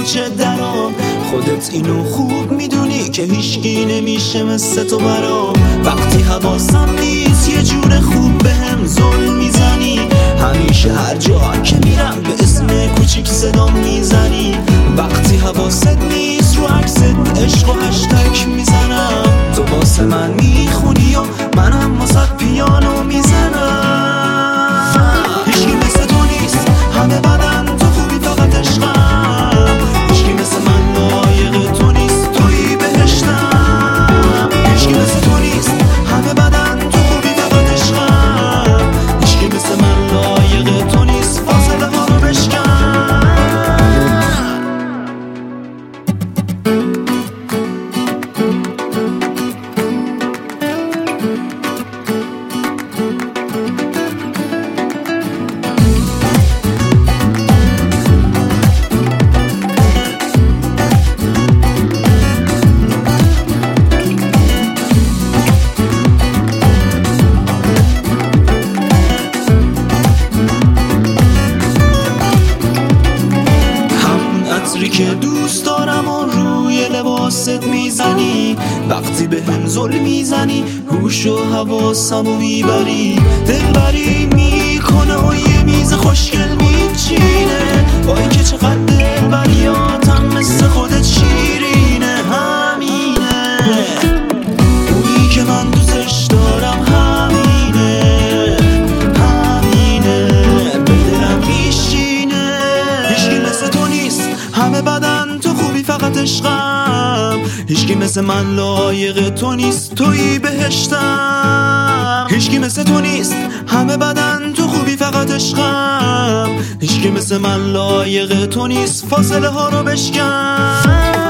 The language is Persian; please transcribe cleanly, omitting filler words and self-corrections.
کوچه درام. خودت اینو خوب میدونی که هیچکی نمیشه مثل تو برام. وقتی حواسم نیست یه جور خوب بهم ظلم میزنی. همیشه هر جا که میرم به اسم کوچیک صدام میزنی. وقتی حواست نیست رو عکست عشق و هشتگ میزنم. تو واسه من میخونی و منم واسه پیانو میزنم. هیچکی مثل تو نیست، همه بدن تو خوبی فقط عشقم. هیچکی مثل من لایق تو نیست، تویی بهشتم. هیچکی مثل تو نیست، همه بدن تو خوبی فقط عشقم. هیچکی مثل من لایق تو نیست، فاصله ها رو بشکن. که دوست دارم و روی لباست میزنی. وقتی به هم ظلم میزنی هوش و حواسمو میبری. دلبری میکنه و یه میز خوشگل میچینه. وای که چقدر دلبریاتم مثل خودت شیرینه. همینه اونی که من دوستش دارم، همینه همینه به دلم میشینه. هیچکی مثل تو نیست، همه بدن تو خوبی فقط عشقم. هیچکی مثل من لایق تو نیست، تویی بهشتم. هیچکی مثل تو نیست، همه بدن تو خوبی فقط عشقم. هیچکی مثل من لایق تو نیست، فاصله ها رو بشکن.